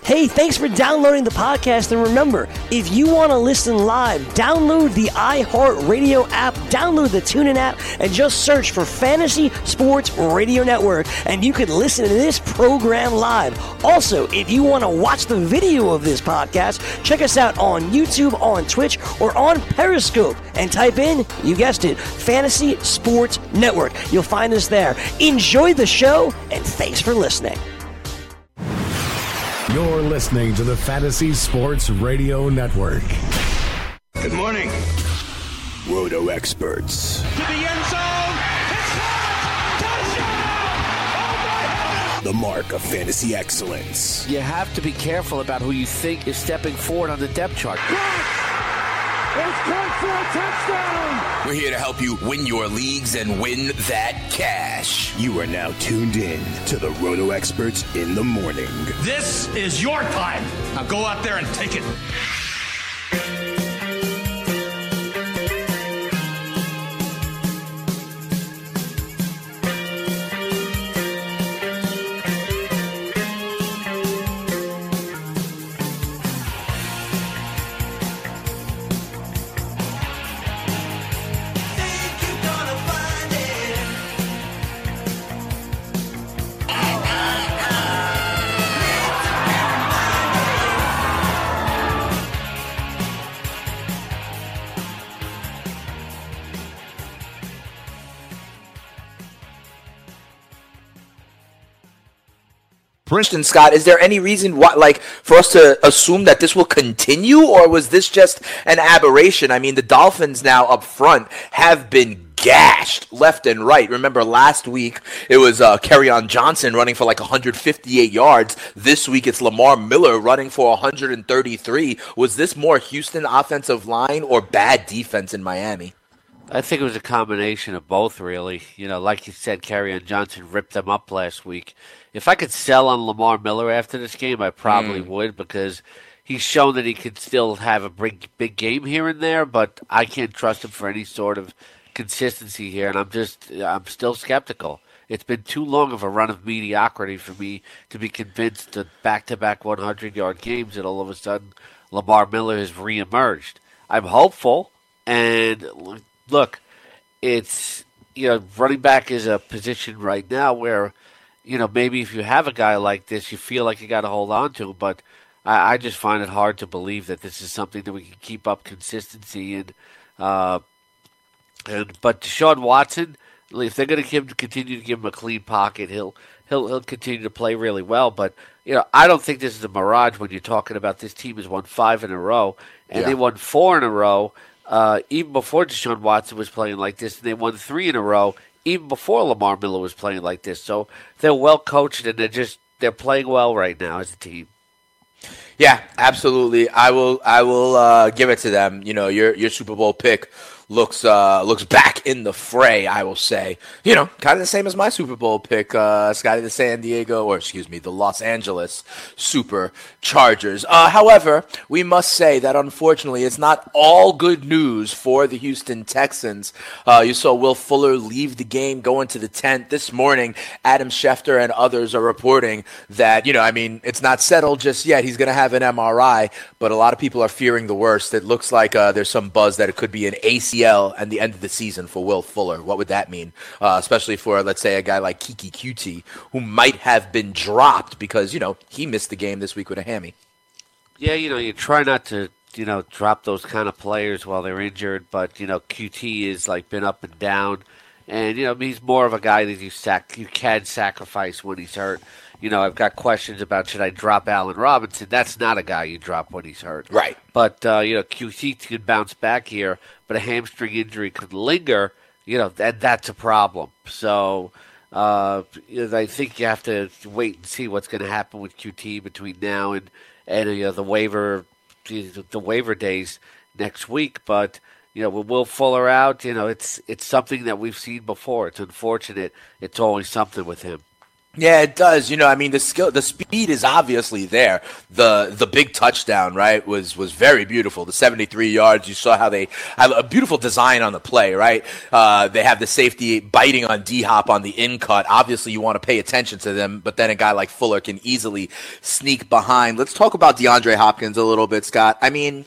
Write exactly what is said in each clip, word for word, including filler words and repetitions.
Hey, thanks for downloading the podcast, and remember, if you want to listen live, download the iHeartRadio app, download the TuneIn app, and just search for Fantasy Sports Radio Network, and you can listen to this program live. Also, if you want to watch the video of this podcast, check us out on YouTube, on Twitch, or on Periscope, and type in, you guessed it, Fantasy Sports Network. You'll find us there. Enjoy the show, and thanks for listening. You're listening to the Fantasy Sports Radio Network. Good morning. Roto Experts. To the end zone. It's caught. Touchdown. Oh, my God. The mark of fantasy excellence. You have to be careful about who you think is stepping forward on the depth chart. It's caught for a touchdown. We're here to help you win your leagues and win that cash. You are now tuned in to the Roto Experts in the morning. This is your time. Now go out there and take it. Princeton, Scott, is there any reason why, like, for us to assume that this will continue, or was this just an aberration? I mean, the Dolphins now up front have been gashed left and right. Remember, last week it was uh, Kerryon Johnson running for like one hundred fifty-eight yards. This week it's Lamar Miller running for one hundred thirty-three. Was this more Houston offensive line or bad defense in Miami? I think it was a combination of both, really. You know, like you said, Kerryon Johnson ripped them up last week. If I could sell on Lamar Miller after this game, I probably mm. would, because he's shown that he could still have a big, big game here and there, but I can't trust him for any sort of consistency here, and I'm just, I'm still skeptical. It's been too long of a run of mediocrity for me to be convinced that back-to-back one hundred-yard games that all of a sudden Lamar Miller has reemerged. I'm hopeful, and look, it's, you know, running back is a position right now where, you know, maybe if you have a guy like this, you feel like you got to hold on to him. But I, I just find it hard to believe that this is something that we can keep up consistency in. Uh, and but Deshaun Watson, if they're going to give, continue to give him a clean pocket, he'll he'll he'll continue to play really well. But you know, I don't think this is a mirage when you're talking about this team has won five in a row, and yeah. they won four in a row uh, even before Deshaun Watson was playing like this, and they won three in a row even before Lamar Miller was playing like this. So they're well coached, and they're just they're playing well right now as a team. Yeah, absolutely. I will I will uh, give it to them. You know, your your Super Bowl pick looks uh, looks back in the fray, I will say. You know, kind of the same as my Super Bowl pick, uh, Scotty, the San Diego, or excuse me, the Los Angeles Superchargers. Uh, however, we must say that unfortunately it's not all good news for the Houston Texans. Uh, you saw Will Fuller leave the game, go into the tent. This morning, Adam Schefter and others are reporting that, you know, I mean, it's not settled just yet. He's going to have an M R I, but a lot of people are fearing the worst. It looks like uh, there's some buzz that it could be an A C L at the end of the season for Will Fuller. What would that mean? Uh, especially for, let's say, a guy like Kiki Kuti, who might have been dropped because, you know, he missed the game this week with a hammy. Yeah, you know, you try not to, you know, drop those kind of players while they're injured, but, you know, Q T is, like, been up and down. And, you know, he's more of a guy that you sac- you can sacrifice when he's hurt. You know, I've got questions about should I drop Allen Robinson. That's not a guy you drop when he's hurt. Right. But, uh, you know, Q T can bounce back here, but a hamstring injury could linger, you know, and that's a problem. So uh, I think you have to wait and see what's going to happen with Q T between now and, and you know, the waiver the waiver days next week. But, you know, with Will Fuller out, you know, it's it's something that we've seen before. It's unfortunate. It's always something with him. Yeah, it does. You know, I mean, the skill, the speed is obviously there. The the big touchdown, right, was was very beautiful. The seventy-three yards. You saw how they have a beautiful design on the play, right? Uh, they have the safety biting on D-Hop on the in cut. Obviously, you want to pay attention to them, but then a guy like Fuller can easily sneak behind. Let's talk about DeAndre Hopkins a little bit, Scott. I mean,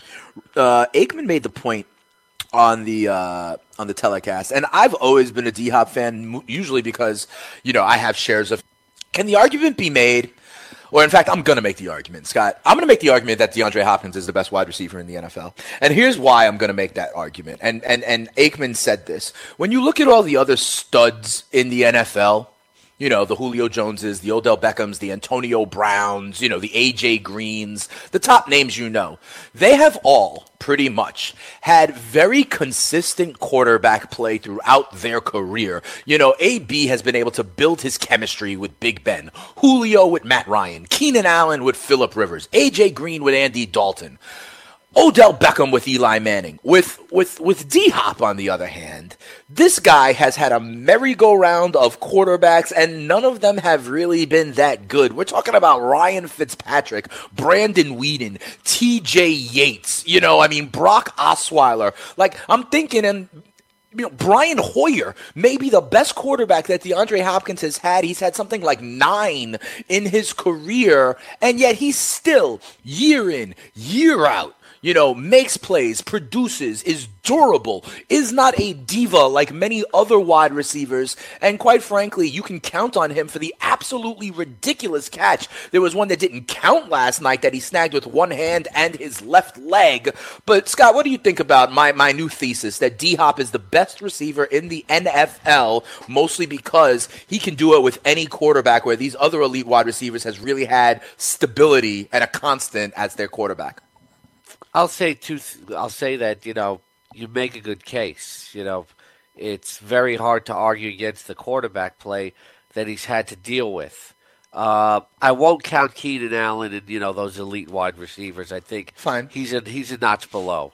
uh, Aikman made the point on the uh, on the telecast, and I've always been a D-Hop fan, usually because, you know, I have shares of. Can the argument be made, or in fact, I'm going to make the argument, Scott. I'm going to make the argument that DeAndre Hopkins is the best wide receiver in the N F L, and here's why I'm going to make that argument. And and and Aikman said this: when you look at all the other studs in the N F L. You know, the Julio Joneses, the Odell Beckhams, the Antonio Browns, you know, the A J Greens, the top names you know. They have all, pretty much, had very consistent quarterback play throughout their career. You know, A B has been able to build his chemistry with Big Ben, Julio with Matt Ryan, Keenan Allen with Phillip Rivers, A J Green with Andy Dalton. Odell Beckham with Eli Manning. With with with D-Hop, on the other hand, this guy has had a merry-go-round of quarterbacks, and none of them have really been that good. We're talking about Ryan Fitzpatrick, Brandon Weeden, T J Yates, you know, I mean, Brock Osweiler. Like, I'm thinking, and you know, Brian Hoyer may be the best quarterback that DeAndre Hopkins has had. He's had something like nine in his career, and yet he's still, year in, year out, you know, makes plays, produces, is durable, is not a diva like many other wide receivers, and quite frankly, you can count on him for the absolutely ridiculous catch. There was one that didn't count last night that he snagged with one hand and his left leg. But Scott, what do you think about my, my new thesis that D-Hop is the best receiver in the N F L, mostly because he can do it with any quarterback, where these other elite wide receivers has really had stability and a constant as their quarterback? I'll say two. Th- I'll say that, you know, you make a good case. You know, it's very hard to argue against the quarterback play that he's had to deal with. Uh, I won't count Keenan Allen and, you know, those elite wide receivers. I think Fine. he's a he's a notch below.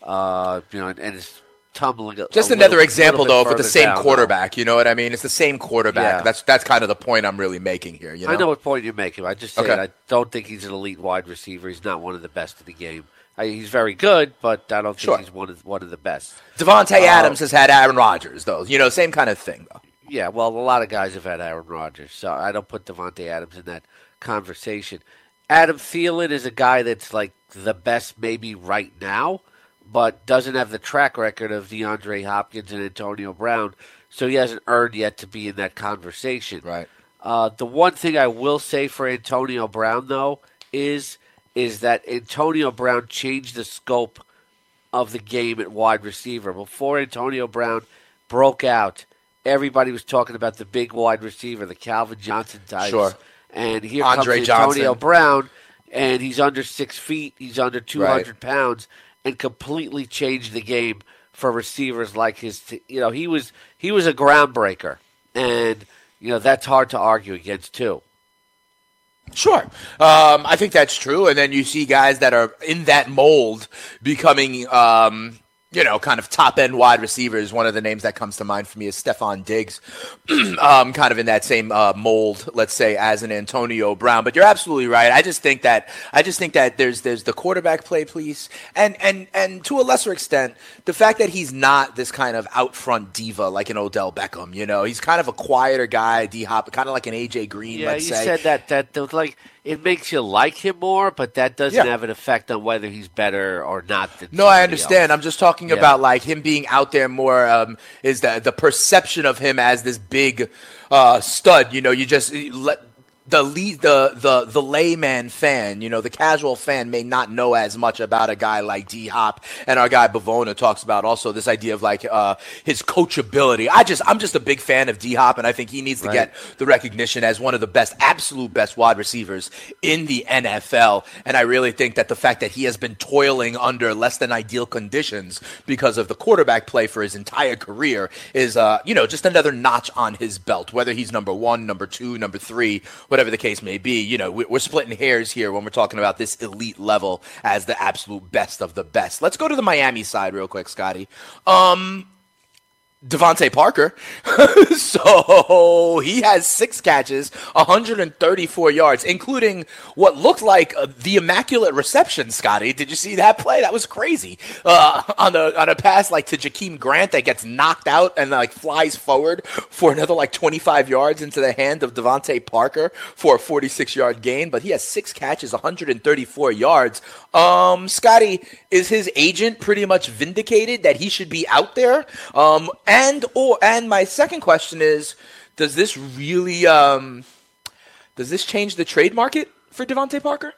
Uh, you know, and, and it's tumbling. A, Just a another little, example, little though, with the same down, quarterback. Though. You know what I mean? It's the same quarterback. Yeah. That's that's kind of the point I'm really making here. You know? I know what point you're making. I just say Okay. I don't think he's an elite wide receiver. He's not one of the best in the game. I, he's very good, but I don't think Sure. he's one of one of the best. Devontae Uh, Adams has had Aaron Rodgers, though. You know, same kind of thing, though. Yeah, well, a lot of guys have had Aaron Rodgers, so I don't put Devontae Adams in that conversation. Adam Thielen is a guy that's like the best maybe right now, but doesn't have the track record of DeAndre Hopkins and Antonio Brown, so he hasn't earned yet to be in that conversation. Right. Uh, the one thing I will say for Antonio Brown, though, is is that Antonio Brown changed the scope of the game at wide receiver. Before Antonio Brown broke out, everybody was talking about the big wide receiver, the Calvin Johnson types. Sure. And here Andre comes Antonio Johnson. Brown, and he's under six feet, he's under two hundred Right. pounds, and completely changed the game for receivers like his. T- you know, he was he was a groundbreaker, and you know that's hard to argue against too. Sure. Um, I think that's true. And then you see guys that are in that mold becoming, um, you know, kind of top-end wide receivers. One of the names that comes to mind for me is Stephon Diggs, um, kind of in that same uh, mold, let's say, as an Antonio Brown. But you're absolutely right. I just think that I just think that there's there's the quarterback play, please, and and and to a lesser extent, the fact that he's not this kind of out front diva like an Odell Beckham. You know, he's kind of a quieter guy, D-Hop, kind of like an A J Green. Yeah, let's you say. said that that that was like it makes you like him more, but that doesn't Yeah. have an effect on whether he's better or not. Than No, I somebody understand. else. I'm just talking Yeah. about like him being out there more. Um, is the the perception of him as this big uh, stud? You know, you just let the lead, the the the layman fan, you know, the casual fan may not know as much about a guy like D-Hop, and our guy Bavona talks about also this idea of like uh, his coachability. I just I'm just a big fan of D-Hop, and I think he needs to Right. get the recognition as one of the best, absolute best wide receivers in the N F L. And I really think that the fact that he has been toiling under less than ideal conditions because of the quarterback play for his entire career is, uh, you know, just another notch on his belt. Whether he's number one, number two, number three, whatever the case may be, you know, we're splitting hairs here when we're talking about this elite level as the absolute best of the best. Let's go to the Miami side real quick, Scotty. Um, Devontae Parker. So he has six catches, one hundred thirty-four yards, including what looked like uh, the immaculate reception, Scotty. Did you see that play? That was crazy. Uh, on a on a pass like to Jakeem Grant that gets knocked out and like flies forward for another like twenty-five yards into the hand of Devontae Parker for a forty-six-yard gain. But he has six catches, one hundred thirty-four yards. Um, Scotty, is his agent pretty much vindicated that he should be out there? Um, And or and my second question is, does this really um, does this change the trade market for Devontae Parker?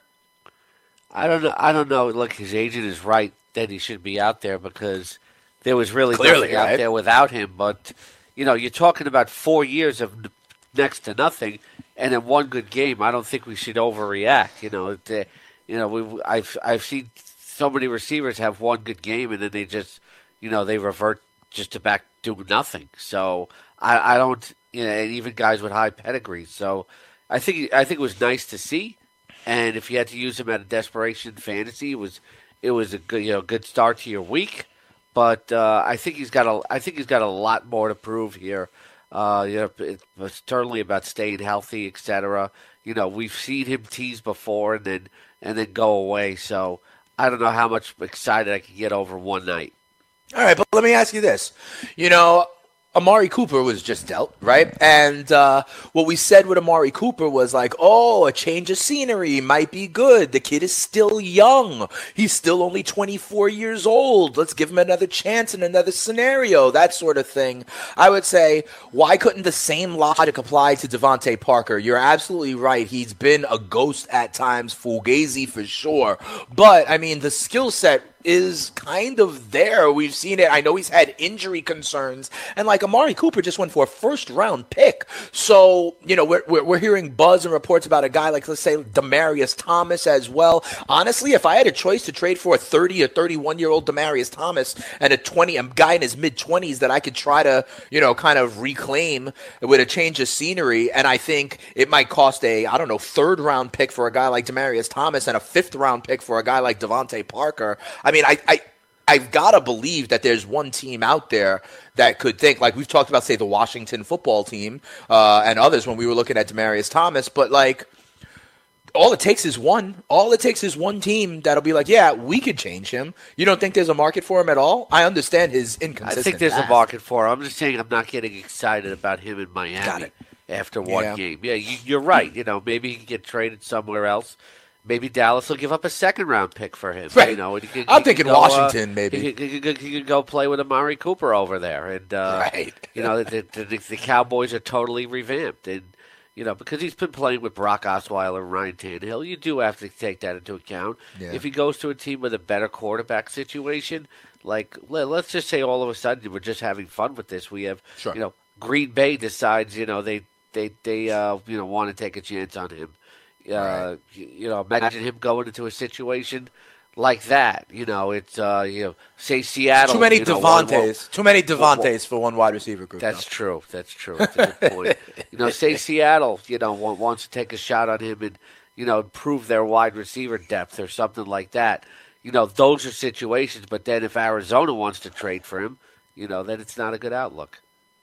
I don't know. I don't know. Look, his agent is right that he should be out there because there was really Clearly, nothing right? out there without him. But you know, you're talking about four years of n- next to nothing, and in one good game. I don't think we should overreact. You know, it, uh, you know, we I've I've seen so many receivers have one good game and then they just, you know, they revert just to back do nothing. So I, I don't, you know, and even guys with high pedigrees. So I think I think it was nice to see. And if you had to use him at a desperation fantasy, it was it was a good you know good start to your week. But uh, I think he's got a I think he's got a lot more to prove here. Uh, you know, it was certainly about staying healthy, et cetera. You know, we've seen him tease before and then and then go away. So I don't know how much excited I can get over one night. All right, but let me ask you this. You know, Amari Cooper was just dealt, right? And uh, what we said with Amari Cooper was like, oh, a change of scenery might be good. The kid is still young. He's still only twenty-four years old. Let's give him another chance in another scenario, that sort of thing. I would say, why couldn't the same logic apply to Devontae Parker? You're absolutely right. He's been a ghost at times, fugazi for sure. But, I mean, the skill set is kind of there. We've seen it. I know he's had injury concerns, and like Amari Cooper just went for a first round pick. So, you know, we're, we're, we're hearing buzz and reports about a guy like, let's say, Demaryius Thomas as well. Honestly, if I had a choice to trade for a thirty or thirty-one year old Demaryius Thomas and a twenty, a guy in his mid twenties that I could try to, you know, kind of reclaim with a change of scenery, and I think it might cost a, I don't know, third round pick for a guy like Demaryius Thomas and a fifth round pick for a guy like Devontae Parker. I I mean, I, I, I've got to believe that there's one team out there that could think, like we've talked about, say, the Washington football team uh, and others when we were looking at Demaryius Thomas, but like all it takes is one. All it takes is one team that'll be like, yeah, we could change him. You don't think there's a market for him at all? I understand his inconsistent I think there's path. a market for him. I'm just saying I'm not getting excited about him in Miami Got it. after one Yeah. game. Yeah, you, you're right. You know, maybe he can get traded somewhere else. Maybe Dallas will give up a second-round pick for him. Right. You know, he could, I'm he thinking could go, Washington, uh, maybe. He could, he, could, he could go play with Amari Cooper over there. And, uh, Right. you know, the, the, the, the Cowboys are totally revamped. And, you know, because he's been playing with Brock Osweiler and Ryan Tannehill, you do have to take that into account. Yeah. If he goes to a team with a better quarterback situation, like, let, let's just say all of a sudden we're just having fun with this. We have, Sure. you know, Green Bay decides, you know, they, they, they uh, you know, want to take a chance on him. Uh, Right. you, you know, imagine him going into a situation like that. You know, it's uh, you know, say Seattle. Too many you know, one- Devontaes. Too many Devontaes for one wide receiver group. That's though. true. That's true. That's a good point. You know, say Seattle, you know, wa- wants to take a shot on him and, you know, improve their wide receiver depth or something like that. You know, those are situations. But then if Arizona wants to trade for him, you know, then it's not a good outlook.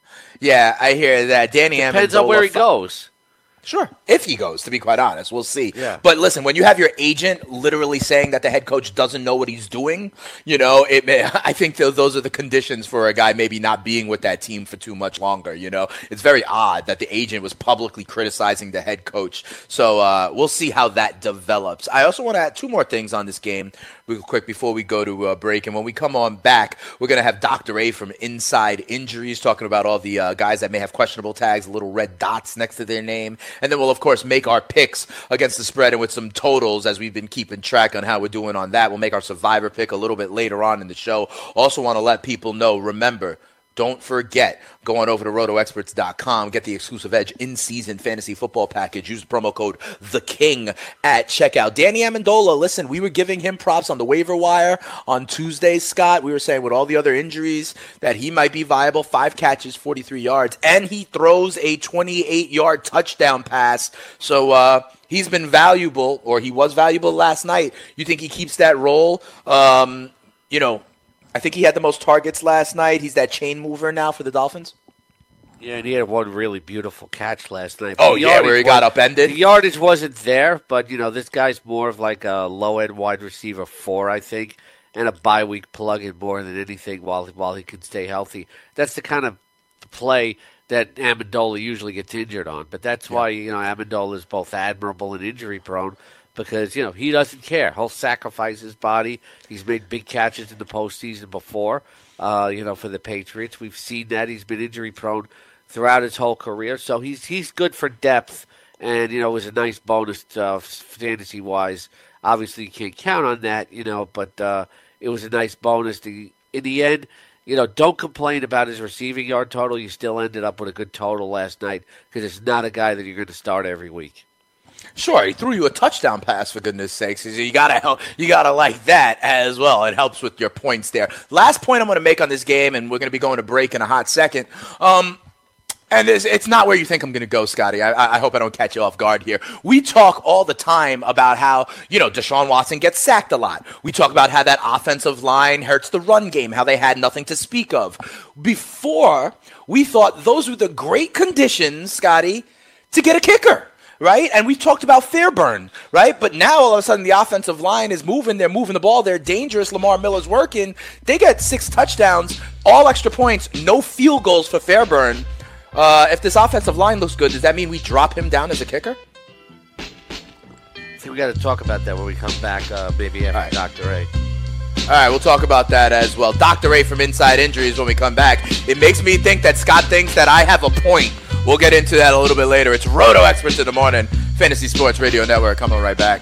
Yeah, I hear that. Danny Depends Amendola on where he fi- goes. Sure, if he goes, to be quite honest, we'll see. Yeah. But listen, when you have your agent literally saying that the head coach doesn't know what he's doing, you know, it may, I think th- those are the conditions for a guy maybe not being with that team for too much longer. You know, it's very odd that the agent was publicly criticizing the head coach. So uh, we'll see how that develops. I also want to add two more things on this game real quick before we go to uh, break. And when we come on back, we're going to have Doctor A from Inside Injuries talking about all the uh, guys that may have questionable tags, little red dots next to their name. And then we'll, of course, make our picks against the spread and with some totals as we've been keeping track on how we're doing on that. We'll make our survivor pick a little bit later on in the show. Also want to let people know, remember, don't forget, go on over to roto experts dot com, get the exclusive Edge in-season fantasy football package. Use the promo code THEKING at checkout. Danny Amendola, listen, we were giving him props on the waiver wire on Tuesday, Scott. We were saying with all the other injuries that he might be viable. Five catches, forty-three yards, and he throws a twenty-eight yard touchdown pass. So uh, he's been valuable, or he was valuable last night. You think he keeps that role? Um, you know, I think he had the most targets last night. He's that chain mover now for the Dolphins. Yeah, and he had one really beautiful catch last night. Oh, yeah, where he got upended? The yardage wasn't there, but, you know, this guy's more of like a low-end wide receiver four, I think, and a bye-week plug-in more than anything while, while he can stay healthy. That's the kind of play that Amendola usually gets injured on. But that's yeah. why, you know, Amendola is both admirable and injury-prone because, you know, he doesn't care. He'll sacrifice his body. He's made big catches in the postseason before, uh, you know, for the Patriots. We've seen that. He's been injury-prone throughout his whole career. So he's he's good for depth, and, you know, it was a nice bonus uh, fantasy-wise. Obviously, you can't count on that, you know, but uh, it was a nice bonus. To, in the end, you know, don't complain about his receiving yard total. You still ended up with a good total last night because it's not a guy that you're going to start every week. Sure, he threw you a touchdown pass, for goodness sakes. You gotta, you gotta like that as well. It helps with your points there. Last point I'm going to make on this game, and we're going to be going to break in a hot second. Um, And it's, it's not where you think I'm going to go, Scotty. I, I hope I don't catch you off guard here. We talk all the time about how, you know, Deshaun Watson gets sacked a lot. We talk about how that offensive line hurts the run game, how they had nothing to speak of. Before, we thought those were the great conditions, Scotty, to get a kicker, right? And we talked about Fairburn, right? But now, all of a sudden, the offensive line is moving. They're moving the ball. They're dangerous. Lamar Miller's working. They got six touchdowns, all extra points, no field goals for Fairburn. Uh, if this offensive line looks good, does that mean we drop him down as a kicker? I think we got to talk about that when we come back, uh, maybe after right. Doctor A. All right, we'll talk about that as well. Doctor A from Inside Injuries when we come back. It makes me think that Scott thinks that I have a point. We'll get into that a little bit later. It's Roto Experts in the Morning, Fantasy Sports Radio Network. Coming right back.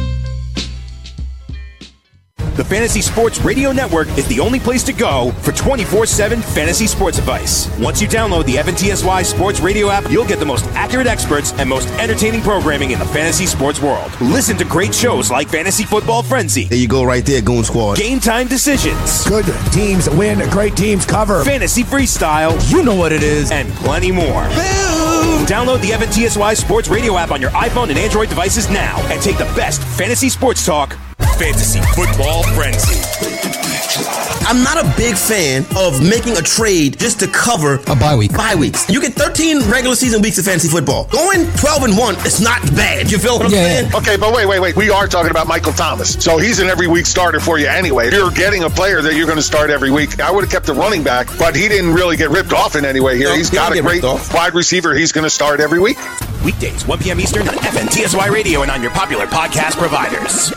The Fantasy Sports Radio Network is the only place to go for twenty-four seven fantasy sports advice. Once you download the F N T S Y Sports Radio app, you'll get the most accurate experts and most entertaining programming in the fantasy sports world. Listen to great shows like Fantasy Football Frenzy. There you go right there, Goon Squad. Game Time Decisions. Good teams win, great teams cover. Fantasy Freestyle. You know what it is. And plenty more. Boom! Download the F N T S Y Sports Radio app on your iPhone and Android devices now and take the best fantasy sports talk. Fantasy Football Frenzy. I'm not a big fan of making a trade just to cover a bye week. Bye weeks. You get thirteen regular season weeks of fantasy football. Going twelve and one is not bad. You feel what I'm yeah, saying? Yeah. Okay, but wait, wait, wait. We are talking about Michael Thomas. So he's an every week starter for you anyway. If you're getting a player that you're going to start every week, I would have kept the running back, but he didn't really get ripped off in any way here. No, he's he got a great wide receiver he's going to start every week. Weekdays, one p.m. Eastern on F N T S Y Radio and on your popular podcast providers.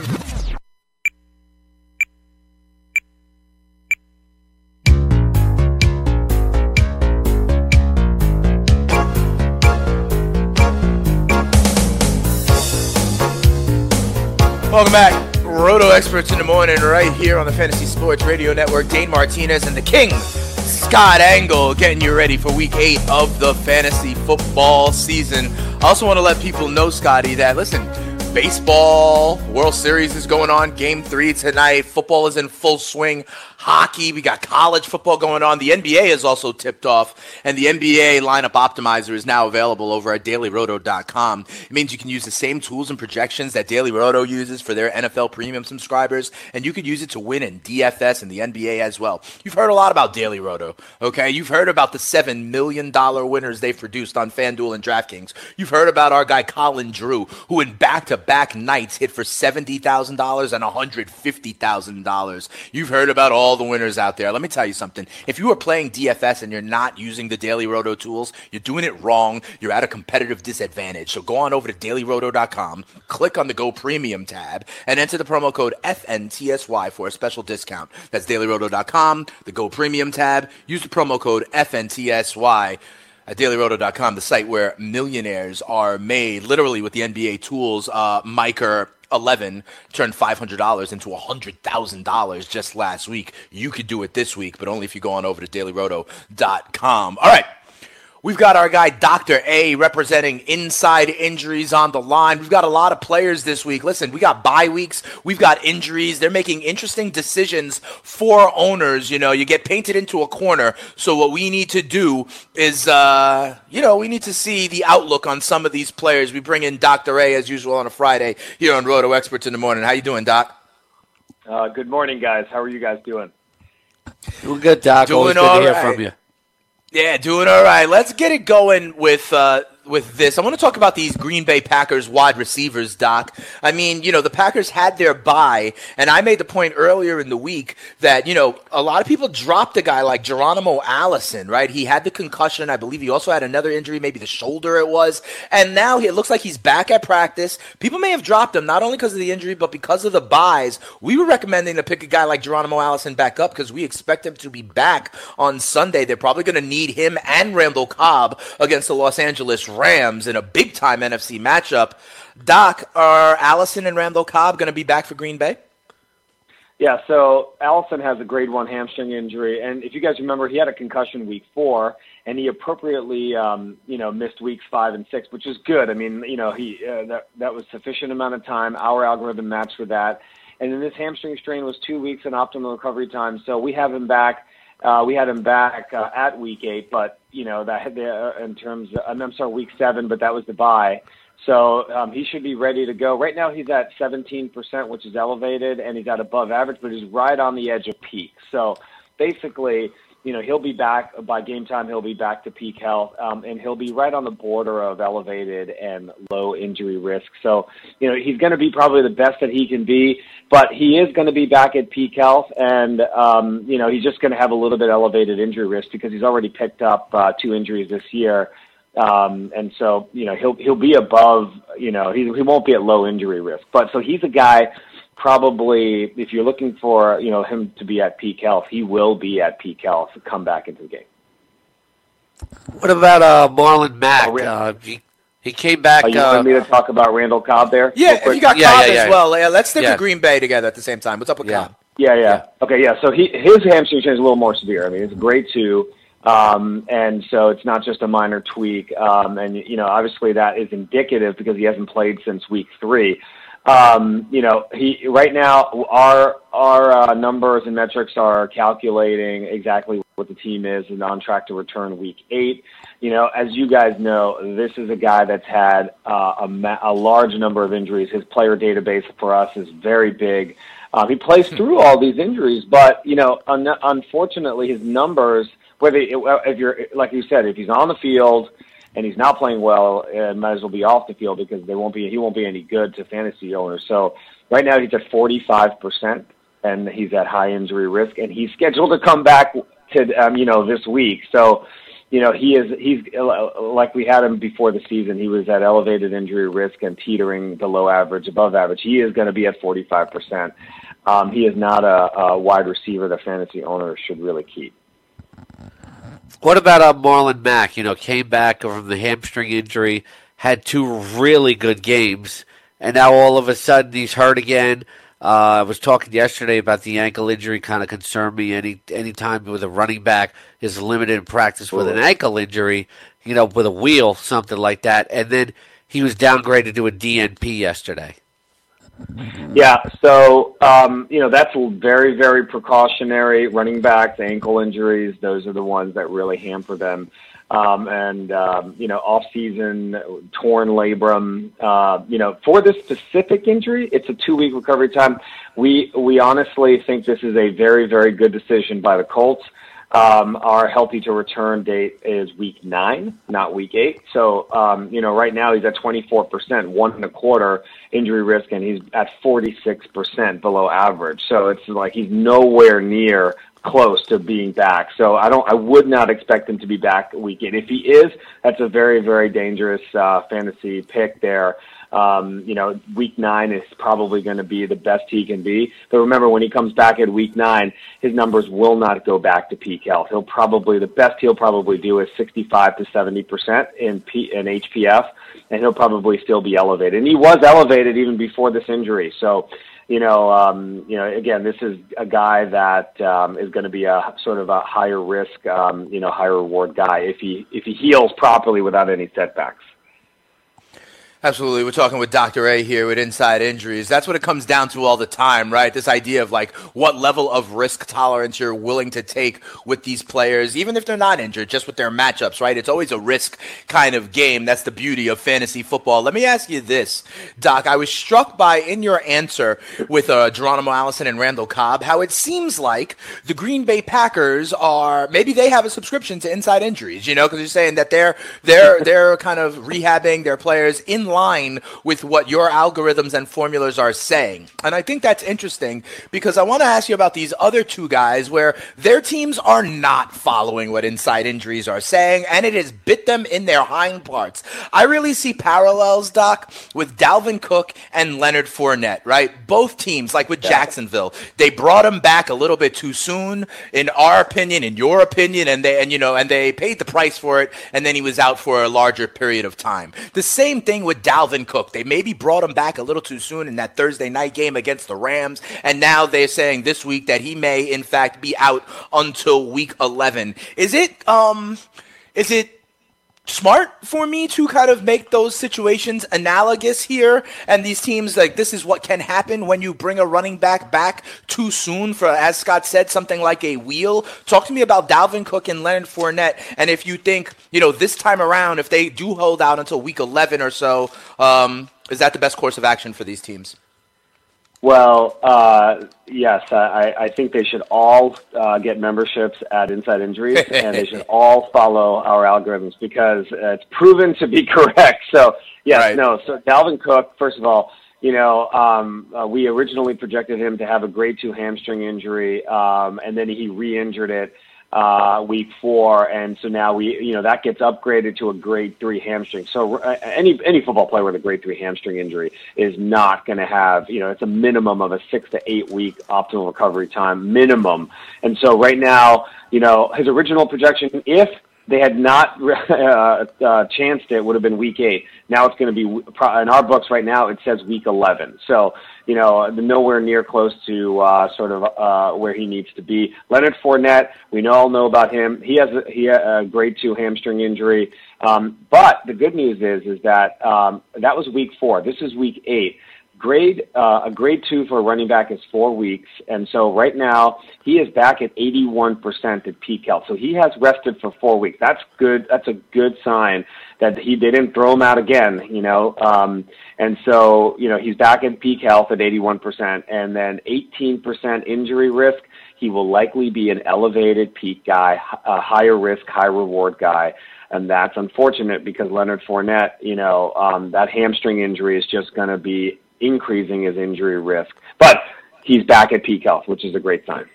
Welcome back. Roto Experts in the Morning right here on the Fantasy Sports Radio Network. Dane Martinez and the King, Scott Engel, getting you ready for week eight of the fantasy football season. I also want to let people know, Scotty, that, listen, baseball, World Series is going on, game three tonight. Football is in full swing. Hockey, we got college football going on. The N B A is also tipped off, and the N B A lineup optimizer is now available over at daily roto dot com. It means you can use the same tools and projections that Daily Roto uses for their N F L premium subscribers, and you could use it to win in D F S and the N B A as well. You've heard a lot about Daily Roto, okay? You've heard about the seven million dollars winners they've produced on FanDuel and DraftKings. You've heard about our guy Colin Drew, who in back-to-back nights hit for seventy thousand dollars and one hundred fifty thousand dollars. You've heard about all the winners out there. Let me tell you something. If you are playing D F S and you're not using the Daily Roto tools, you're doing it wrong. You're at a competitive disadvantage. So go on over to daily roto dot com, click on the Go Premium tab, and enter the promo code F N T S Y for a special discount. That's daily roto dot com, the Go Premium tab. Use the promo code F N T S Y. At daily roto dot com, the site where millionaires are made, literally with the N B A tools. uh, Miker eleven turned five hundred dollars into one hundred thousand dollars just last week. You could do it this week, but only if you go on over to daily roto dot com. All right. We've got our guy, Doctor A, representing Inside Injuries on the line. We've got a lot of players this week. Listen, we got bye weeks. We've got injuries. They're making interesting decisions for owners. You know, you get painted into a corner. So what we need to do is, uh, you know, we need to see the outlook on some of these players. We bring in Doctor A, as usual, on a Friday here on Roto Experts in the Morning. How you doing, Doc? Uh, good morning, guys. How are you guys doing? Doing good, Doc. Doing Always good all to hear right. from you. Yeah, doing all right. Let's get it going with uh, with this. I want to talk about these Green Bay Packers wide receivers, Doc. I mean, you know, the Packers had their bye, and I made the point earlier in the week that, you know, a lot of people dropped a guy like Geronimo Allison, right? He had the concussion. I believe he also had another injury, maybe the shoulder it was. And now it looks like he's back at practice. People may have dropped him, not only because of the injury, but because of the buys. We were recommending to pick a guy like Geronimo Allison back up because we expect him to be back on Sunday. They're probably going to need him and Randall Cobb against the Los Angeles Rams in a big-time N F C matchup. Doc, are Allison and Randall Cobb going to be back for Green Bay? Yeah, so Allison has a grade one hamstring injury, and if you guys remember, he had a concussion week four, and he appropriately, um, you know, missed weeks five and six, which is good. I mean, you know, he uh, that that was sufficient amount of time. Our algorithm matched for that, and then this hamstring strain was two weeks in optimal recovery time, so we have him back. Uh, we had him back uh, at week eight, but you know that uh, in terms, of, I'm sorry, week seven, but that was the bye. So um, he should be ready to go. Right now he's at seventeen percent, which is elevated, and he's at above average, but he's right on the edge of peak. So basically, you know, he'll be back by game time. He'll be back to peak health, um, and he'll be right on the border of elevated and low injury risk. So, you know, he's going to be probably the best that he can be, but he is going to be back at peak health, and, um, you know, he's just going to have a little bit elevated injury risk because he's already picked up uh, two injuries this year. Um, and so, you know, he'll, he'll be above, you know, he, he won't be at low injury risk, but so he's a guy probably, if you're looking for, you know, him to be at peak health, he will be at peak health to come back into the game. What about uh, Marlon Mack? Oh, uh, he, he came back. Are you uh, wanting me to talk about Randall Cobb there? Yeah, if you got yeah, Cobb yeah, yeah. as well. Yeah, let's stick yeah. with Green Bay together at the same time. What's up with yeah. Cobb? Yeah, yeah, yeah. Okay, yeah. So he his hamstring strain is a little more severe. I mean, it's a grade two. Um, and so it's not just a minor tweak. Um, and, you know, obviously that is indicative because he hasn't played since week three. Um, you know, he right now our our uh, numbers and metrics are calculating exactly what the team is and on track to return week eight. You know, as you guys know, this is a guy that's had uh, a, ma- a large number of injuries. His player database for us is very big. Um, he plays through all these injuries, but, you know, un- unfortunately his numbers, whether if you're like you said, if he's on the field and he's not playing well, it might as well be off the field because they won't be he won't be any good to fantasy owners. So right now he's at forty-five percent and he's at high injury risk, and he's scheduled to come back to um, you know this week. So you know he is he's like we had him before the season. He was at elevated injury risk and teetering below average, above average. He is going to be at forty-five percent. Um, he is not a, a wide receiver that fantasy owners should really keep. What about uh, Marlon Mack? You know, came back from the hamstring injury, had two really good games, and now all of a sudden he's hurt again. Uh, I was talking yesterday about the ankle injury, kind of concerned me. Any any time with a running back is limited in practice with an ankle injury, you know, with a wheel, something like that. And then he was downgraded to a D N P yesterday. Yeah, so, um, you know, that's very, very precautionary. Running backs, ankle injuries, those are the ones that really hamper them. Um, and, um, you know, off-season, torn labrum, uh, you know, for this specific injury, it's a two-week recovery time. We, we honestly think this is a very, very good decision by the Colts. Um, our healthy to return date is week nine, not week eight. So, um, you know, right now he's at twenty-four percent, one and a quarter injury risk, and he's at forty-six percent below average. So it's like he's nowhere near close to being back. So I don't, I would not expect him to be back week eight. If he is, that's a very, very dangerous uh, fantasy pick there. Um, you know, week nine is probably going to be the best he can be. But remember, when he comes back at week nine, his numbers will not go back to peak health. He'll probably, the best he'll probably do is sixty-five to seventy percent in P, in H P F, and he'll probably still be elevated. And he was elevated even before this injury. So, you know, um, you know, again, this is a guy that um, is going to be a sort of a higher risk, um, you know, higher reward guy if he if he heals properly without any setbacks. Absolutely. We're talking with Doctor A here with Inside Injuries. That's what it comes down to all the time, right? This idea of like what level of risk tolerance you're willing to take with these players, even if they're not injured, just with their matchups, right? It's always a risk kind of game. That's the beauty of fantasy football. Let me ask you this, Doc. I was struck by, in your answer with uh, Geronimo Allison and Randall Cobb, how it seems like the Green Bay Packers are, maybe they have a subscription to Inside Injuries, you know, because you're saying that they're, they're, they're kind of rehabbing their players in line with what your algorithms and formulas are saying. And I think that's interesting because I want to ask you about these other two guys where their teams are not following what Inside Injuries are saying, and it has bit them in their hind parts. I really see parallels, Doc, with Dalvin Cook and Leonard Fournette, right? Both teams, like with Jacksonville, they brought him back a little bit too soon, in our opinion, in your opinion, and they and you know, and they paid the price for it, and then he was out for a larger period of time. The same thing with Dalvin Cook. They maybe brought him back a little too soon in that Thursday night game against the Rams, and now they're saying this week that he may, in fact, be out until week eleven. Is it, um, is it smart for me to kind of make those situations analogous here, and these teams, like, this is what can happen when you bring a running back back too soon for, as Scott said, something like a wheel? Talk to me about Dalvin Cook and Leonard Fournette, and if you think, you know, this time around, if they do hold out until week eleven or so, um, is that the best course of action for these teams? Well, uh, yes, I, I think they should all uh, get memberships at Inside Injuries, and they should all follow our algorithms because uh, it's proven to be correct. So, yes, right. no. So, Dalvin Cook, first of all, you know, um, uh, we originally projected him to have a grade two hamstring injury, um, and then he re-injured it uh, week four, and so now we, you know, that gets upgraded to a grade three hamstring. So uh, any any football player with a grade three hamstring injury is not going to have, you know, it's a minimum of a six to eight week optimal recovery time minimum. And so right now, you know, his original projection, if they had not uh, uh, chanced it, would have been week eight. Now it's going to be, in our books right now, it says week eleven. So, you know, nowhere near close to uh, sort of uh, where he needs to be. Leonard Fournette, we all know about him. He has a, he had a grade two hamstring injury. Um, but the good news is, is that um, that was week four. This is week eight. Grade uh, a grade two for a running back is four weeks, and so right now he is back at eighty-one percent at peak health. So he has rested for four weeks. That's good. That's a good sign that he didn't throw him out again. You know, um, and so you know he's back at peak health at eighty-one percent, and then eighteen percent injury risk. He will likely be an elevated peak guy, a higher risk, high reward guy. And that's unfortunate because Leonard Fournette, you know, um, that hamstring injury is just going to be increasing his injury risk. But he's back at peak health, which is a great sign.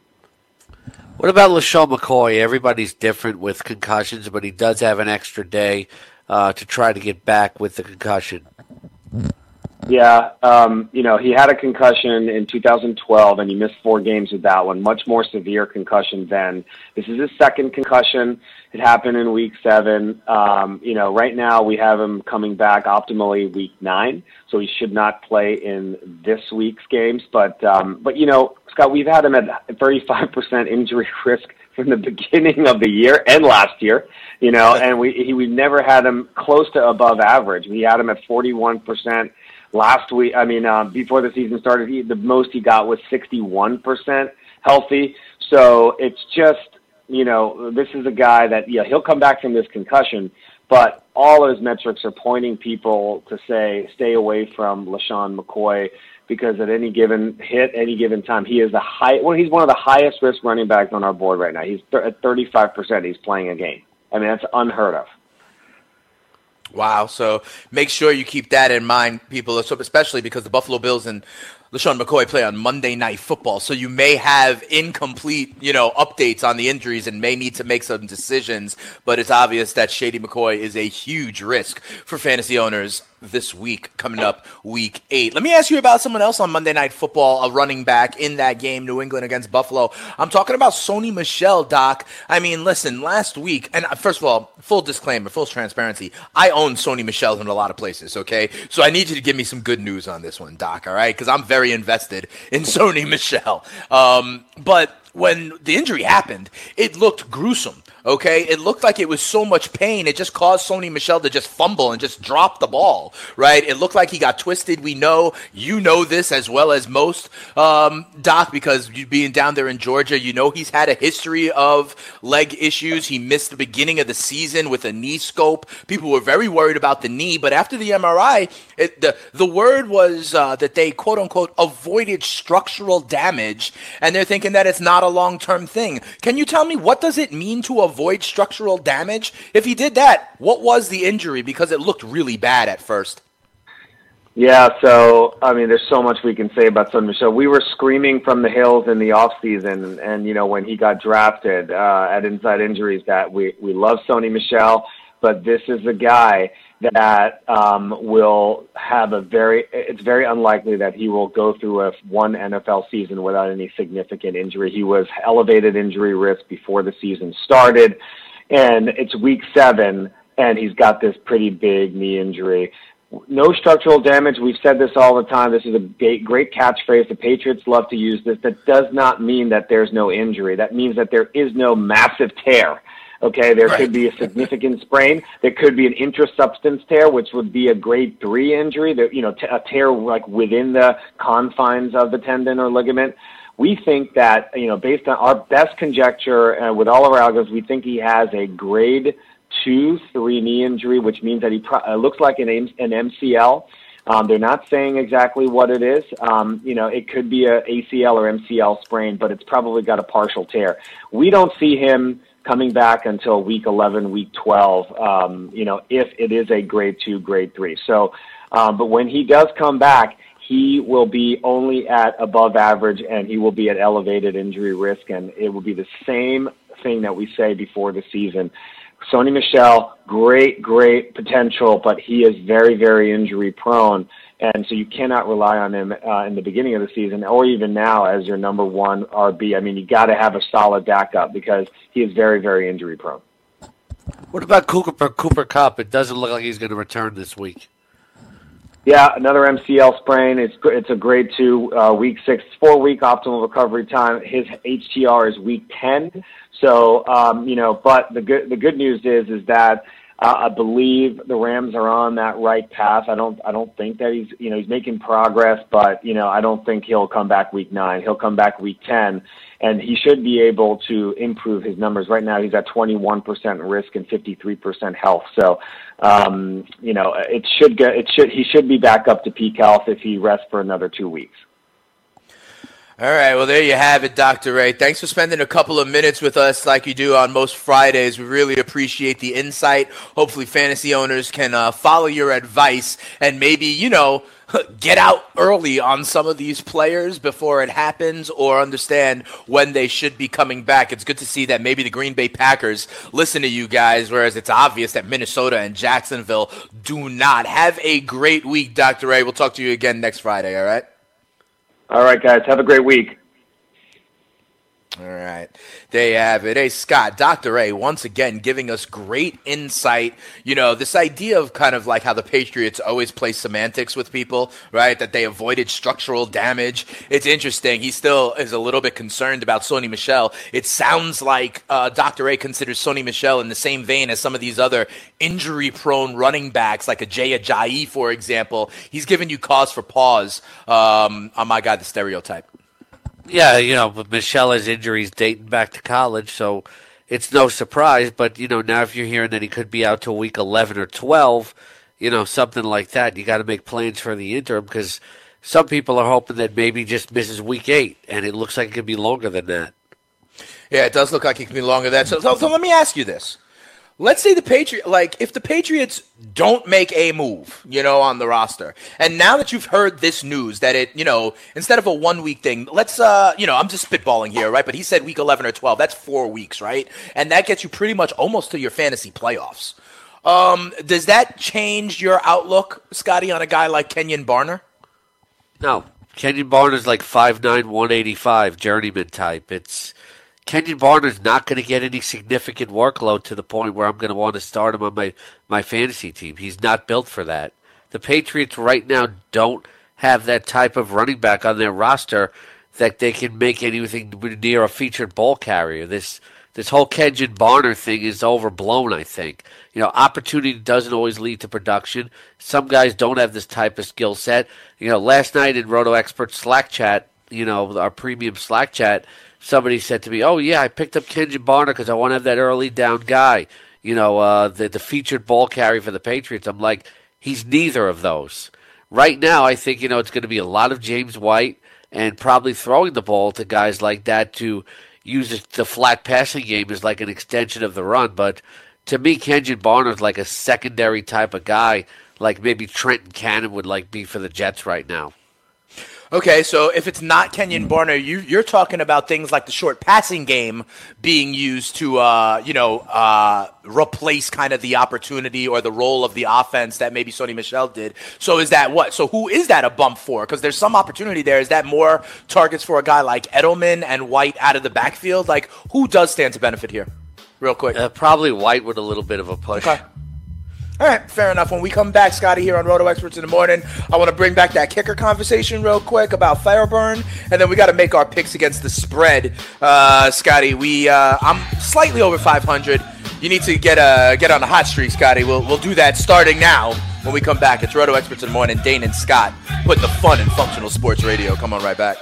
What about LaShawn McCoy? Everybody's different with concussions, but he does have an extra day uh, to try to get back with the concussion. Yeah, um, you know, he had a concussion in two thousand twelve, and he missed four games with that one. Much more severe concussion then. This is his second concussion. It happened in week seven. Um, you know, right now we have him coming back optimally week nine, so he should not play in this week's games. But, um, but you know, Scott, we've had him at thirty-five percent injury risk from the beginning of the year and last year, you know, and we he, we never had him close to above average. We had him at forty-one percent. Last week, I mean, uh, before the season started, he, the most he got was sixty-one percent healthy. So it's just, you know, this is a guy that, yeah, he'll come back from this concussion, but all of his metrics are pointing people to say, stay away from LaShawn McCoy because at any given hit, any given time, he is the high, well, he's one of the highest risk running backs on our board right now. He's th- at thirty-five percent. He's playing a game. I mean, that's unheard of. Wow. So make sure you keep that in mind, people, especially because the Buffalo Bills and LaShawn McCoy play on Monday Night Football. So you may have incomplete, you know, updates on the injuries and may need to make some decisions. But it's obvious that Shady McCoy is a huge risk for fantasy owners this week, coming up week eight. Let me ask you about someone else on Monday Night Football, a running back in that game, New England against Buffalo. I'm talking about Sony Michel, Doc. I mean, listen, last week, and first of all, full disclaimer, full transparency, I own Sony Michel in a lot of places, okay? So I need you to give me some good news on this one, Doc, all right? Because I'm very invested in Sony Michel. Um, but when the injury happened, it looked gruesome. okay? It looked like it was so much pain, it just caused Sony Michel to just fumble and just drop the ball, right? It looked like he got twisted. We know, you know this as well as most, um, Doc, because you being down there in Georgia, you know he's had a history of leg issues. He missed the beginning of the season with a knee scope. People were very worried about the knee, but after the M R I, it, the, the word was uh, that they, quote-unquote, avoided structural damage, and they're thinking that it's not a long-term thing. Can you tell me, what does it mean to avoid structural damage? If he did that, what was the injury? Because it looked really bad at first. Yeah, so, I mean, there's so much we can say about Sony Michel. We were screaming from the hills in the offseason, and, you know, when he got drafted uh, at Inside Injuries, that we, we love Sony Michel, but this is a guy that um, will have a very, it's very unlikely that he will go through a one N F L season without any significant injury. He was elevated injury risk before the season started, and it's week seven, and he's got this pretty big knee injury. No structural damage. We've said this all the time. This is a great catchphrase. The Patriots love to use this. That does not mean that there's no injury. That means that there is no massive tear. Okay, there right. could be a significant sprain. There could be an intrasubstance tear, which would be a grade three injury. That, you know, t- a tear like within the confines of the tendon or ligament. We think that, you know, based on our best conjecture uh, with all of our algos, we think he has a grade two, three knee injury, which means that he pro- uh, looks like an, an M C L. Um, they're not saying exactly what it is. Um, you know, it could be a A C L or M C L sprain, but it's probably got a partial tear. We don't see him coming back until week eleven, week twelve, um, you know, if it is a grade two, grade three. So, um, but when he does come back, he will be only at above average, and he will be at elevated injury risk, and it will be the same thing that we say before the season. Sony Michel, great, great potential, but he is very, very injury prone. And so you cannot rely on him uh, in the beginning of the season or even now as your number one R B. I mean, you got to have a solid backup because he is very, very injury prone. What about Cooper, Cooper Kupp? It doesn't look like he's going to return this week. Yeah, another M C L sprain. It's it's a grade two, uh, week six, four week optimal recovery time. His H T R is week ten. So um, you know, but the good the good news is is that uh, I believe the Rams are on that right path. I don't I don't think that he's you know he's making progress, but you know I don't think he'll come back week nine. He'll come back week ten, and he should be able to improve his numbers. Right now, he's at twenty-one percent risk and fifty-three percent health. So. Um, you know, it should get, it should, he should be back up to peak health if he rests for another two weeks. All right, well, there you have it, Doctor Ray. Thanks for spending a couple of minutes with us like you do on most Fridays. We really appreciate the insight. Hopefully fantasy owners can uh, follow your advice and maybe, you know, get out early on some of these players before it happens or understand when they should be coming back. It's good to see that maybe the Green Bay Packers listen to you guys, whereas it's obvious that Minnesota and Jacksonville do not. Have a great week, Doctor Ray. We'll talk to you again next Friday, all right? All right, guys. Have a great week. All right. There you have it. Hey, Scott, Doctor Ray, once again, giving us great insight. You know, this idea of kind of like how the Patriots always play semantics with people, right? That they avoided structural damage. It's interesting. He still is a little bit concerned about Sony Michel. It sounds like uh, Doctor Ray considers Sony Michel in the same vein as some of these other injury-prone running backs, like a Jay Ajayi, for example. He's giving you cause for pause. Um, oh, my God, the stereotype. Yeah, you know, but Michel has injuries dating back to college, so it's no surprise. But, you know, now if you're hearing that he could be out till week eleven or twelve, you know, something like that, you got to make plans for the interim because some people are hoping that maybe he just misses week eight, and it looks like it could be longer than that. Yeah, it does look like it could be longer than that. So, so, so let me ask you this. Let's say the Patriots, like, if the Patriots don't make a move, you know, on the roster, and now that you've heard this news that it, you know, instead of a one-week thing, let's, uh, you know, I'm just spitballing here, right? But he said week eleven or twelve. That's four weeks, right? And that gets you pretty much almost to your fantasy playoffs. Um, does that change your outlook, Scotty, on a guy like Kenyon Barner? No. Kenyon Barner's like five nine, one eighty-five, journeyman type. It's... Kenyon Barner's not going to get any significant workload to the point where I'm going to want to start him on my, my fantasy team. He's not built for that. The Patriots right now don't have that type of running back on their roster that they can make anything near a featured ball carrier. This this whole Kenjon Barner thing is overblown, I think. You know, opportunity doesn't always lead to production. Some guys don't have this type of skill set. You know, last night in Roto Expert Slack chat, you know, our premium Slack chat, somebody said to me, oh, yeah, I picked up Kenjon Barner because I want to have that early down guy, you know, uh, the, the featured ball carrier for the Patriots. I'm like, he's neither of those. Right now, I think, you know, it's going to be a lot of James White and probably throwing the ball to guys like that to use the flat passing game as like an extension of the run. But to me, Kenjon Barner is like a secondary type of guy, like maybe Trenton Cannon would like be for the Jets right now. Okay, so if it's not Kenjon Barner, you, you're talking about things like the short passing game being used to, uh, you know, uh, replace kind of the opportunity or the role of the offense that maybe Sony Michel did. So is that what? So who is that a bump for? Because there's some opportunity there. Is that more targets for a guy like Edelman and White out of the backfield? Like, who does stand to benefit here? Real quick. Uh, probably White with a little bit of a push. Okay. All right, fair enough. When we come back, Scotty, here on Roto Experts in the Morning, I want to bring back that kicker conversation real quick about Fairburn, and then we got to make our picks against the spread. Uh, Scotty, we uh, I'm slightly over five hundred. You need to get uh, get on the hot streak, Scotty. We'll we'll do that starting now when we come back. It's Roto Experts in the Morning. Dane and Scott put the fun in functional sports radio. Come on right back.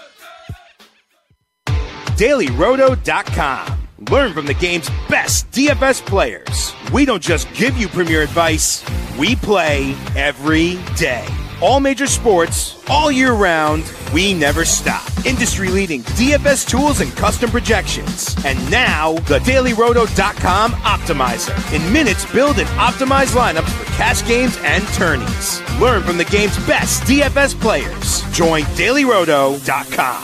Daily Roto dot com. Learn from the game's best D F S players. We don't just give you premier advice, we play every day. All major sports, all year round, we never stop. Industry-leading D F S tools and custom projections. And now, the Daily Roto dot com Optimizer. In minutes, build and optimize lineups for cash games and tourneys. Learn from the game's best D F S players. Join Daily Roto dot com.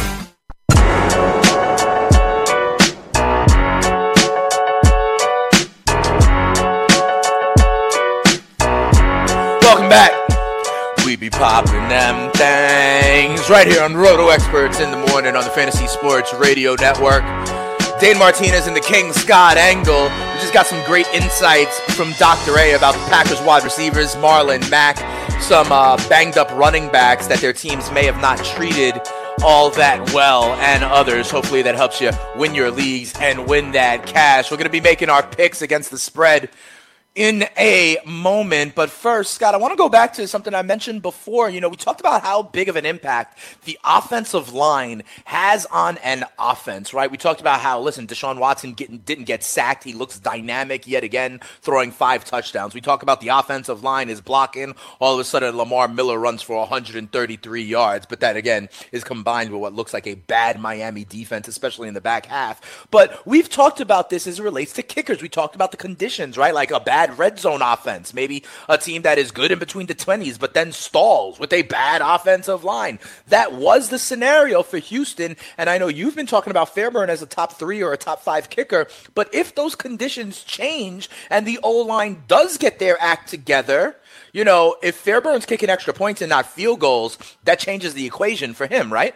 Welcome back. We be popping them things right here on Roto Experts in the Morning on the Fantasy Sports Radio Network. Dane Martinez and the King Scott Engel. We just got some great insights from Doctor A about the Packers wide receivers, Marlon Mack, some uh, banged up running backs that their teams may have not treated all that well, and others. Hopefully that helps you win your leagues and win that cash. We're going to be making our picks against the spread in a moment. But first, Scott, I want to go back to something I mentioned before. You know, we talked about how big of an impact the offensive line has on an offense, right? We talked about how, listen, Deshaun Watson getting, didn't get sacked. He looks dynamic yet again, throwing five touchdowns. We talk about the offensive line is blocking. All of a sudden, Lamar Miller runs for one hundred thirty-three yards. But that, again, is combined with what looks like a bad Miami defense, especially in the back half. But we've talked about this as it relates to kickers. We talked about the conditions, right? Like a bad red zone offense, maybe a team that is good in between the twenties, but then stalls with a bad offensive line. That was the scenario for Houston, and I know you've been talking about Fairburn as a top three or a top five kicker, but if those conditions change and the O-line does get their act together, you know, if Fairburn's kicking extra points and not field goals, that changes the equation for him, right?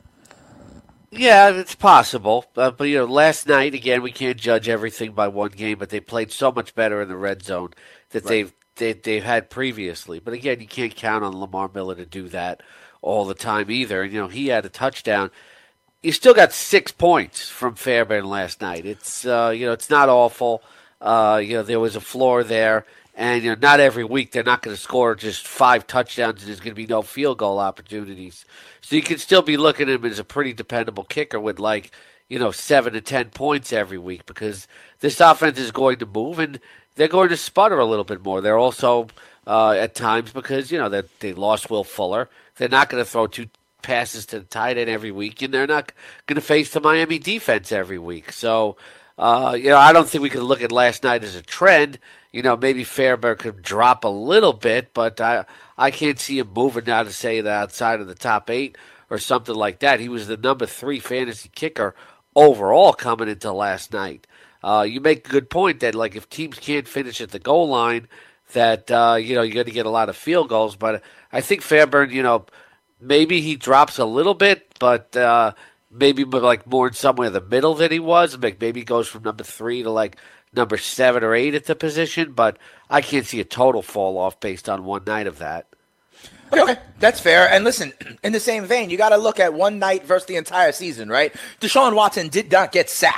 Yeah, it's possible. Uh, but, you know, last night, again, we can't judge everything by one game, but they played so much better in the red zone that right. they've they, they've had previously. But, again, you can't count on Lamar Miller to do that all the time either. And, you know, he had a touchdown. You still got six points from Fairbairn last night. It's, uh, you know, it's not awful. Uh, you know, there was a floor there. And, you know, not every week they're not going to score just five touchdowns and there's going to be no field goal opportunities. So you can still be looking at him as a pretty dependable kicker with, like, you know, seven to ten points every week because this offense is going to move and they're going to sputter a little bit more. They're also, uh, at times, because, you know, they, they lost Will Fuller, they're not going to throw two passes to the tight end every week and they're not going to face the Miami defense every week. So, uh, you know, I don't think we can look at last night as a trend. You know, maybe Fairburn could drop a little bit, but I I can't see him moving now to say that outside of the top eight or something like that. He was the number three fantasy kicker overall coming into last night. Uh, you make a good point that, like, if teams can't finish at the goal line, that, uh, you know, you're going to get a lot of field goals. But I think Fairburn, you know, maybe he drops a little bit, but uh, maybe like more in somewhere in the middle than he was. Maybe he goes from number three to, like, number seven or eight at the position, but I can't see a total fall off based on one night of that. Okay, that's fair. And listen, in the same vein, you got to look at one night versus the entire season, right? Deshaun Watson did not get sacked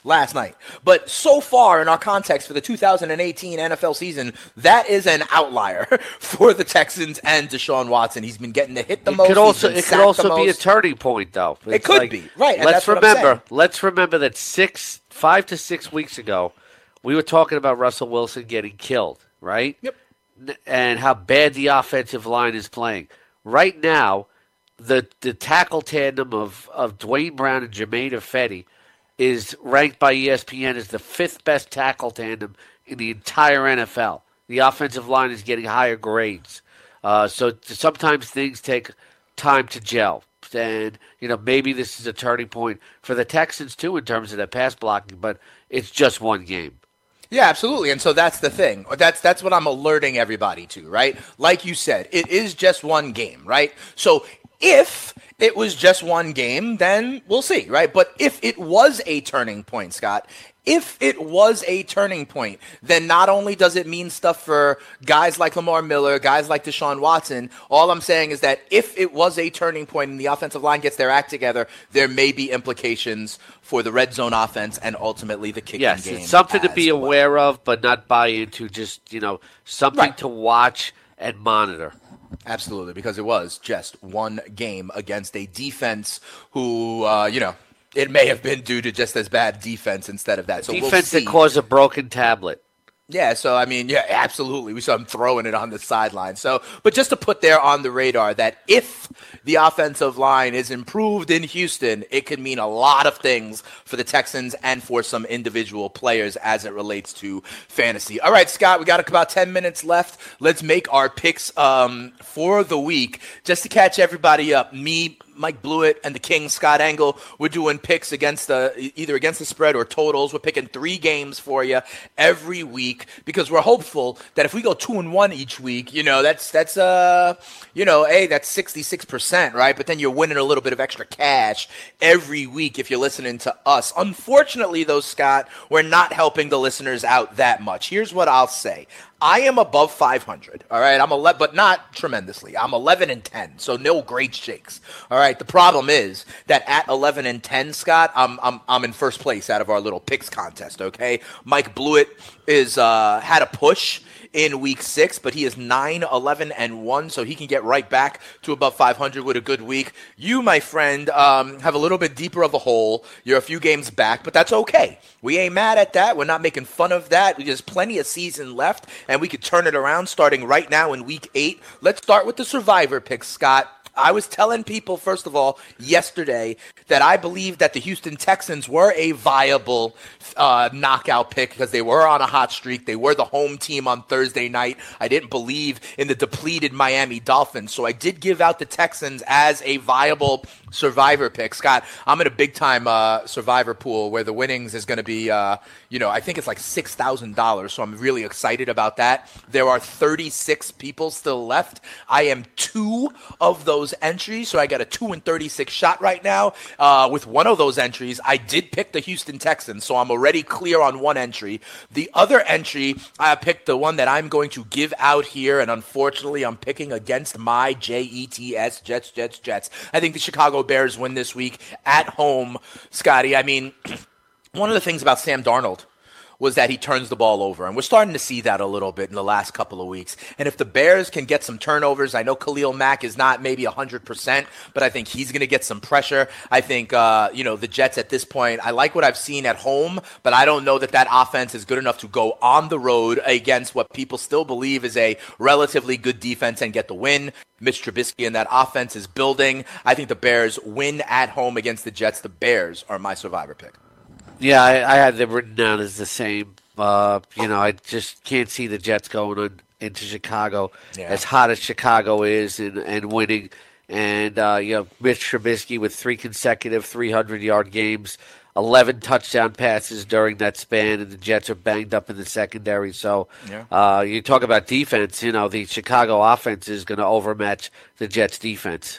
last night. But so far in our context for the two thousand eighteen N F L season, that is an outlier for the Texans and Deshaun Watson. He's been getting to hit the it most. Could also, it could also be most. a turning point, though. It's it could like, be, right. And let's that's remember, let's remember that six, five to six weeks ago, we were talking about Russell Wilson getting killed, right? Yep. And how bad the offensive line is playing. Right now, the the tackle tandem of, of Dwayne Brown and Jermaine Ifedi is ranked by E S P N as the fifth best tackle tandem in the entire N F L. The offensive line is getting higher grades. Uh, so sometimes things take time to gel. And, you know, maybe this is a turning point for the Texans, too, in terms of their pass blocking, but it's just one game. Yeah, absolutely. And so that's the thing. That's that's what I'm alerting everybody to, right? Like you said, it is just one game, right? So if it was just one game, then we'll see, right? But if it was a turning point, Scott, if it was a turning point, then not only does it mean stuff for guys like Lamar Miller, guys like Deshaun Watson, all I'm saying is that if it was a turning point and the offensive line gets their act together, there may be implications for the red zone offense and ultimately the kicking yes, game. Yes, it's something to be well. aware of, but not buy into, just, you know, something right. to watch and monitor. Absolutely, because it was just one game against a defense who, uh, you know, it may have been due to just as bad defense instead of that. So defense we'll see. that caused a broken tablet. Yeah, so, I mean, yeah, absolutely. We saw him throwing it on the sideline. So, but just to put there on the radar that if the offensive line is improved in Houston, it could mean a lot of things for the Texans and for some individual players as it relates to fantasy. All right, Scott, we got about ten minutes left. Let's make our picks um, for the week. Just to catch everybody up, me, Mike Blewett, and the King, Scott Engel, we're doing picks against the either against the spread or totals. We're picking three games for you every week because we're hopeful that if we go two and one each week, you know, that's that's uh you know, hey, that's sixty-six percent, right? But then you're winning a little bit of extra cash every week if you're listening to us. Unfortunately, though, Scott, we're not helping the listeners out that much. Here's what I'll say. I am above five hundred, all right? I'm eleven, but not tremendously. I'm eleven and ten, so no great shakes, all right? The problem is that at eleven and ten, Scott, I'm I'm I'm in first place out of our little picks contest, okay? Mike Blewett is uh, had a push in week six, but he is nine, eleven, and one, so he can get right back to above five hundred with a good week. You, my friend, um, have a little bit deeper of a hole. You're a few games back, but that's okay. We ain't mad at that. We're not making fun of that. There's plenty of season left, and we could turn it around starting right now in week eight. Let's start with the survivor picks, Scott. I was telling people, first of all, yesterday that I believe that the Houston Texans were a viable uh, knockout pick because they were on a hot streak. They were the home team on Thursday night. I didn't believe in the depleted Miami Dolphins, so I did give out the Texans as a viable survivor pick. Scott, I'm in a big-time uh, survivor pool where the winnings is going to be, uh, you know, I think it's like six thousand dollars, so I'm really excited about that. There are thirty-six people still left. I am two of those entries, so I got a two and thirty-six shot right now. Uh, with one of those entries, I did pick the Houston Texans, so I'm already clear on one entry. The other entry, I picked the one that I'm going to give out here, and unfortunately, I'm picking against my J E T S, Jets, Jets, Jets. I think the Chicago Bears win this week at home, Scotty. I mean, one of the things about Sam Darnold was that he turns the ball over. And we're starting to see that a little bit in the last couple of weeks. And if the Bears can get some turnovers, I know Khalil Mack is not maybe one hundred percent, but I think he's going to get some pressure. I think, uh, you know, the Jets at this point, I like what I've seen at home, but I don't know that that offense is good enough to go on the road against what people still believe is a relatively good defense and get the win. Mitch Trubisky and that offense is building. I think the Bears win at home against the Jets. The Bears are my survivor pick. Yeah, I, I had them written down as the same. Uh, you know, I just can't see the Jets going on into Chicago, yeah. as hot as Chicago is, and, and winning. And, uh, you know, Mitch Trubisky with three consecutive three hundred yard games, eleven touchdown passes during that span, and the Jets are banged up in the secondary. So yeah. uh, you talk about defense, you know, the Chicago offense is going to overmatch the Jets' defense.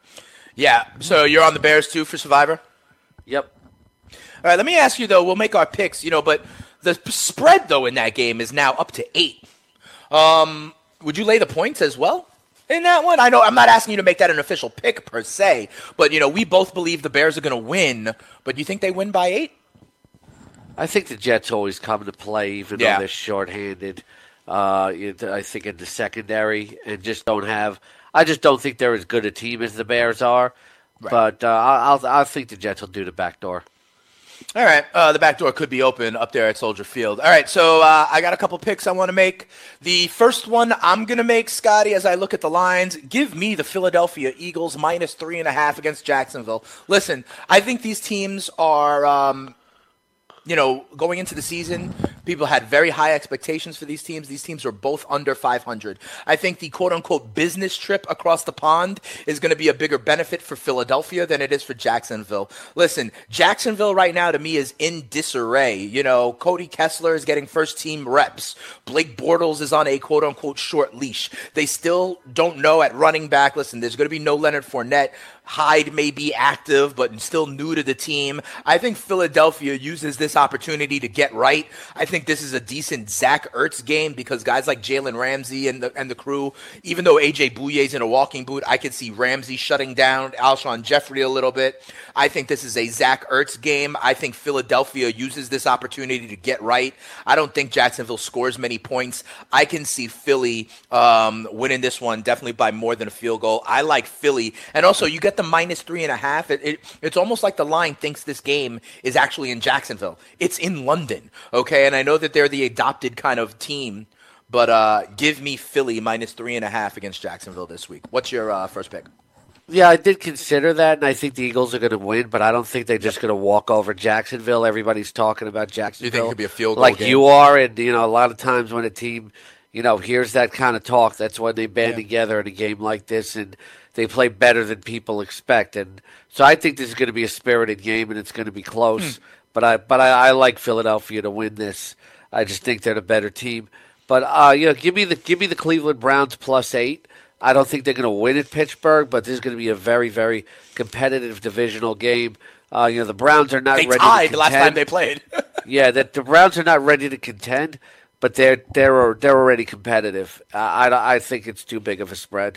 Yeah, so you're on the Bears, too, for Survivor? Yep. All right, let me ask you, though, we'll make our picks, you know, but the spread, though, in that game is now up to eight. Um, would you lay the points as well in that one? I know I'm not asking you to make that an official pick, per se, but, you know, we both believe the Bears are going to win, but do you think they win by eight? I think the Jets always come to play, even Yeah. though they're shorthanded. Uh, I think in the secondary, and just don't have. I just don't think they're as good a team as the Bears are. Right. But uh, I'll, I think the Jets will do the back door. All right, uh, the back door could be open up there at Soldier Field. All right, so uh, I got a couple picks I want to make. The first one I'm going to make, Scotty, as I look at the lines, give me the Philadelphia Eagles minus three and a half against Jacksonville. Listen, I think these teams are, um, you know, going into the season, people had very high expectations for these teams. These teams are both under five hundred. I think the quote-unquote business trip across the pond is going to be a bigger benefit for Philadelphia than it is for Jacksonville. Listen, Jacksonville right now to me is in disarray. You know, Cody Kessler is getting first-team reps. Blake Bortles is on a quote-unquote short leash. They still don't know at running back. Listen, there's going to be no Leonard Fournette. Hyde may be active, but still new to the team. I think Philadelphia uses this opportunity to get right. I think this is a decent Zach Ertz game because guys like Jalen Ramsey and the and the crew, even though A J Bouye's in a walking boot, I could see Ramsey shutting down Alshon Jeffrey a little bit. I think this is a Zach Ertz game. I think Philadelphia uses this opportunity to get right. I don't think Jacksonville scores many points. I can see Philly um, winning this one definitely by more than a field goal. I like Philly. And also, you get the minus three and a half. It, it, it's almost like the line thinks this game is actually in Jacksonville. It's in London, okay? And I know that they're the adopted kind of team, but uh, give me Philly minus three and a half against Jacksonville this week. What's your uh, first pick? Yeah, I did consider that, and I think the Eagles are going to win, but I don't think they're just going to walk over Jacksonville. Everybody's talking about Jacksonville. You think it could be a field goal like game? you are, and you know, a lot of times when a team, you know, hears that kind of talk, that's when they band Yeah. together in a game like this, and they play better than people expect. And so I think this is going to be a spirited game, and it's going to be close. Hmm. But I, but I, I like Philadelphia to win this. I just think they're the better team. But uh, you know, give me the give me the Cleveland Browns plus eight. I don't think they're going to win at Pittsburgh, but this is going to be a very, very competitive divisional game. Uh, you know, the Browns are not they ready tied to contend. the last time they played. yeah, that the Browns are not ready to contend, but they're they're they're already competitive. Uh, I I think it's too big of a spread.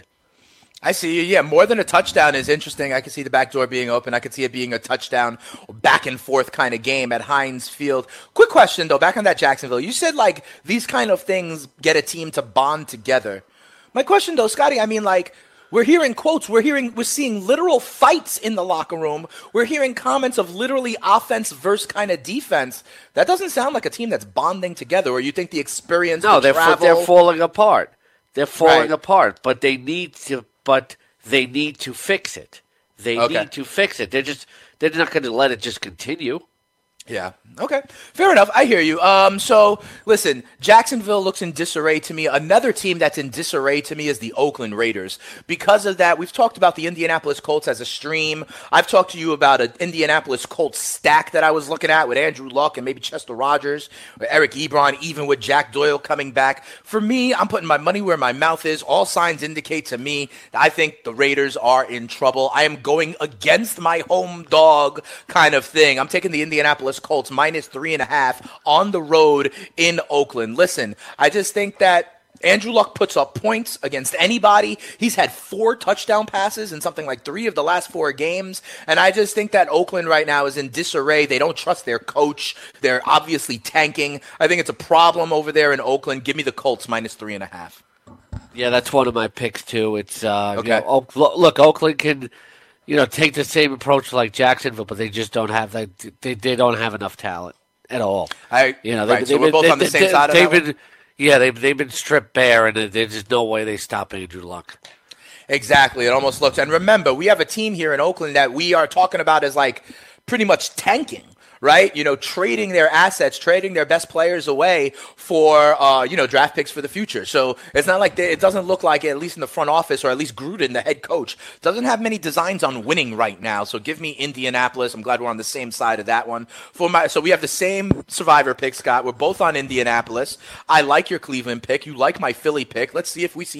I see you. Yeah, more than a touchdown is interesting. I can see the back door being open. I could see it being a touchdown, back and forth kind of game at Heinz Field. Quick question, though, back on that Jacksonville. You said, like, these kind of things get a team to bond together. My question, though, Scotty, I mean, like, we're hearing quotes. We're hearing, we're seeing literal fights in the locker room. We're hearing comments of literally offense versus kind of defense. That doesn't sound like a team that's bonding together. Or you think the experience? No, the they're travel... they're falling apart. They're falling Right. apart. But they need to. But they need to fix it. They Okay. need to fix it. They're just they're not going to let it just continue. Yeah. Okay. Fair enough. I hear you. Um, so, listen, Jacksonville looks in disarray to me. Another team that's in disarray to me is the Oakland Raiders. Because of that, we've talked about the Indianapolis Colts as a stream. I've talked to you about an Indianapolis Colts stack that I was looking at with Andrew Luck and maybe Chester Rogers, or Eric Ebron, even with Jack Doyle coming back. For me, I'm putting my money where my mouth is. All signs indicate to me that I think the Raiders are in trouble. I am going against my home dog kind of thing. I'm taking the Indianapolis Colts minus three and a half on the road in Oakland. Listen, I just think that Andrew Luck puts up points against anybody. He's had four touchdown passes in something like three of the last four games. And I just think that Oakland right now is in disarray. They don't trust their coach. They're obviously tanking. I think it's a problem over there in Oakland. Give me the Colts minus three and a half. Yeah, that's one of my picks too. It's uh, Okay. you know, Oak, look, Oakland can, you know, take the same approach like Jacksonville, but they just don't have that. They they don't have enough talent at all. I, you know, right, they, so we're been, both they, on the they, same they, side of they've that been, one? Yeah, they've they've been stripped bare, and there's just no way they stop Andrew Luck. Exactly. It almost looks. And remember, we have a team here in Oakland that we are talking about as like pretty much tanking. Right? You know, trading their assets, trading their best players away for, uh, you know, draft picks for the future. So it's not like they, it doesn't look like, at least in the front office, or at least Gruden, the head coach, doesn't have many designs on winning right now. So give me Indianapolis. I'm glad we're on the same side of that one. For my, so we have the same survivor pick, Scott. We're both on Indianapolis. I like your Cleveland pick. You like my Philly pick. Let's see if we seem to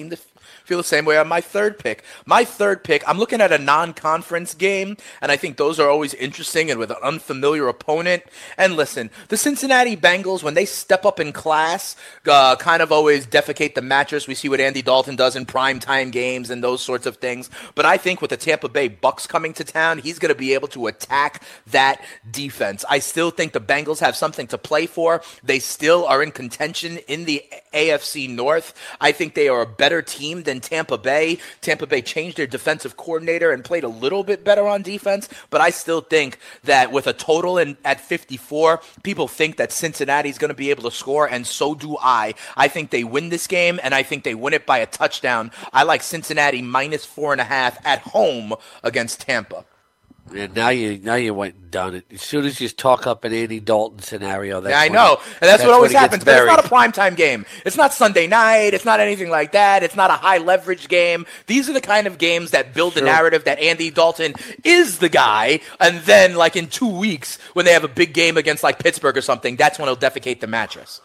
Feel the same way on my third pick. My third pick, I'm looking at a non-conference game, and I think those are always interesting and with an unfamiliar opponent. And listen, the Cincinnati Bengals, when they step up in class, uh, kind of always defecate the mattress. We see what Andy Dalton does in primetime games and those sorts of things. But I think with the Tampa Bay Bucks coming to town, he's going to be able to attack that defense. I still think the Bengals have something to play for. They still are in contention in the A F C North. I think they are a better team than Tampa Bay. Tampa Bay changed their defensive coordinator and played a little bit better on defense, but I still think that with a total in, at fifty-four, people think that Cincinnati is going to be able to score, and so do I. I think they win this game, and I think they win it by a touchdown. I like Cincinnati minus four and a half at home against Tampa. Yeah, now you now you went and done it. As soon as you talk up an Andy Dalton scenario, that's yeah, I when know, it, and that's, that's what always happens. But it's not a primetime game. It's not Sunday night. It's not anything like that. It's not a high leverage game. These are the kind of games that build the narrative that Andy Dalton is the guy, and then like in two weeks when they have a big game against like Pittsburgh or something, that's when he'll defecate the mattress.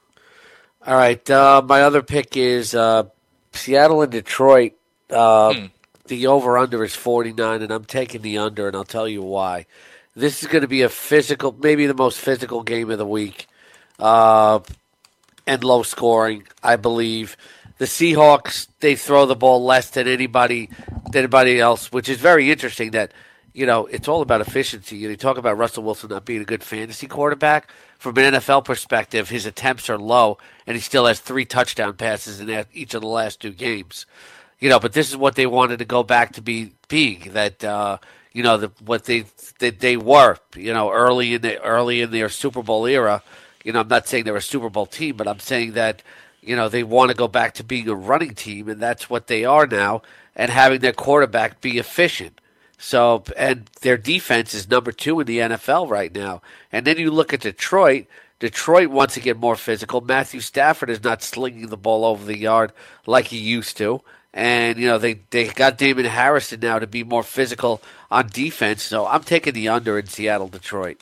All right, uh, my other pick is uh, Seattle and Detroit. Uh, hmm. The over-under is forty-nine, and I'm taking the under, and I'll tell you why. This is going to be a physical, maybe the most physical game of the week, uh, and low scoring, I believe. The Seahawks, they throw the ball less than anybody, than anybody else, which is very interesting that, you know, it's all about efficiency. You talk about Russell Wilson not being a good fantasy quarterback. From an N F L perspective, his attempts are low, and he still has three touchdown passes in each of the last two games. You know, but this is what they wanted to go back to be being, that uh, you know, the, what they that they were, you know, early in the early in their Super Bowl era. You know, I'm not saying they're a Super Bowl team, but I'm saying that, you know, they want to go back to being a running team, and that's what they are now, and having their quarterback be efficient. So, and their defense is number two in the N F L right now. And then you look at Detroit. Detroit wants to get more physical. Matthew Stafford is not slinging the ball over the yard like he used to. And, you know, they, they got Damon Harrison now to be more physical on defense. So I'm taking the under in Seattle, Detroit.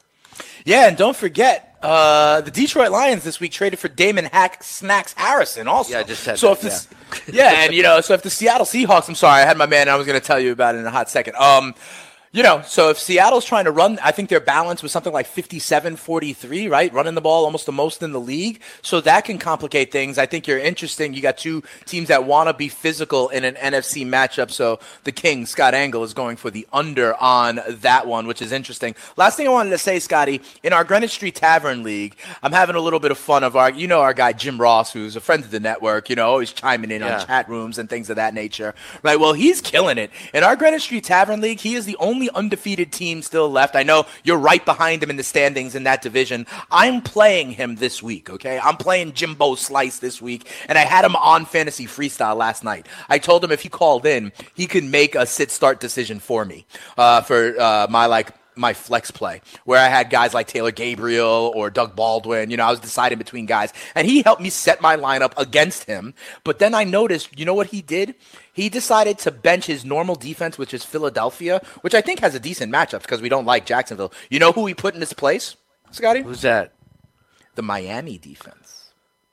Yeah, and don't forget, uh, the Detroit Lions this week traded for Damon Hack Snacks Harrison also. Yeah, I just said so that, if the, yeah. yeah, and, you know, so if the Seattle Seahawks, I'm sorry, I had my man, and I was going to tell you about it in a hot second. Um, You know, so if Seattle's trying to run, I think their balance was something like fifty-seven forty-three, right? Running the ball almost the most in the league. So that can complicate things. I think you're interesting. You got two teams that want to be physical in an N F C matchup. So the King, Scott Engel, is going for the under on that one, which is interesting. Last thing I wanted to say, Scotty, in our Greenwich Street Tavern League, I'm having a little bit of fun of our, you know, our guy Jim Ross, who's a friend of the network, you know, always chiming in yeah. on chat rooms and things of that nature. Right? Well, he's killing it. In our Greenwich Street Tavern League, he is the only undefeated team still left. I know you're right behind him in the standings in that division. I'm playing him this week, okay? I'm playing Jimbo Slice this week, and I had him on Fantasy Freestyle last night. I told him if he called in, he could make a sit-start decision for me uh, for uh, my, like, my flex play, where I had guys like Taylor Gabriel or Doug Baldwin. You know, I was deciding between guys, and he helped me set my lineup against him. But then I noticed, you know what he did? He decided to bench his normal defense, which is Philadelphia, which I think has a decent matchup because we don't like Jacksonville. You know who he put in his place, Scotty? Who's that? The Miami defense.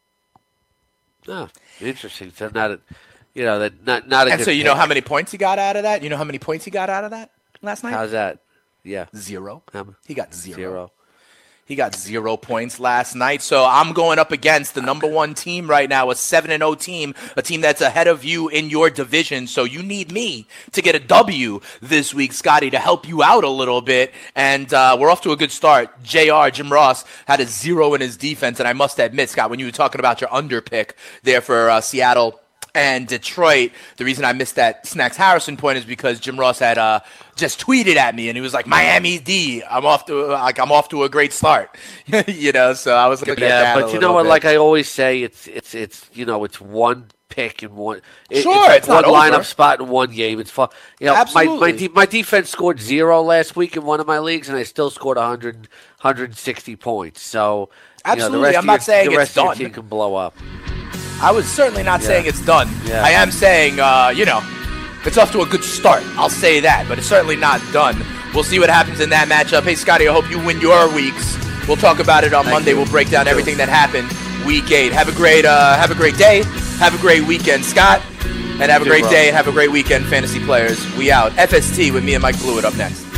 Oh, interesting. So not a, you know, that not not a. And good so you pick. know how many points he got out of that? You know how many points he got out of that last night? How's that? Yeah. Zero. Um, he got zero. Zero. He got zero points last night. So I'm going up against the number one team right now, a seven and oh team, a team that's ahead of you in your division. So you need me to get a W this week, Scotty, to help you out a little bit. And uh, we're off to a good start. J R, Jim Ross, had a zero in his defense. And I must admit, Scott, when you were talking about your under pick there for uh, Seattle and Detroit, the reason I missed that Snacks Harrison point is because Jim Ross had uh, just tweeted at me, and he was like, "Miami D, I'm off to like I'm off to a great start," you know. So I was looking yeah, at that. but you know what? Bit. Like I always say, it's it's it's you know it's one pick and one. It, sure, it's, it's one not lineup over. spot in one game. It's fun. You know, Absolutely. my my, de- my defense scored zero last week in one of my leagues, and I still scored one hundred, one hundred sixty points. So absolutely, you know, the rest I'm not your, saying the rest it's of done. Your team can blow up. I was certainly not yeah. saying it's done. Yeah. I am saying, uh, you know, it's off to a good start. I'll say that, but it's certainly not done. We'll see what happens in that matchup. Hey, Scotty, I hope you win your weeks. We'll talk about it on Thank Monday. you. We'll break down everything that happened week eight. Have a great, uh, have a great day. Have a great weekend, Scott. And have a You great too, day and have a great weekend, fantasy players. We out. F S T with me and Mike Blewett up next.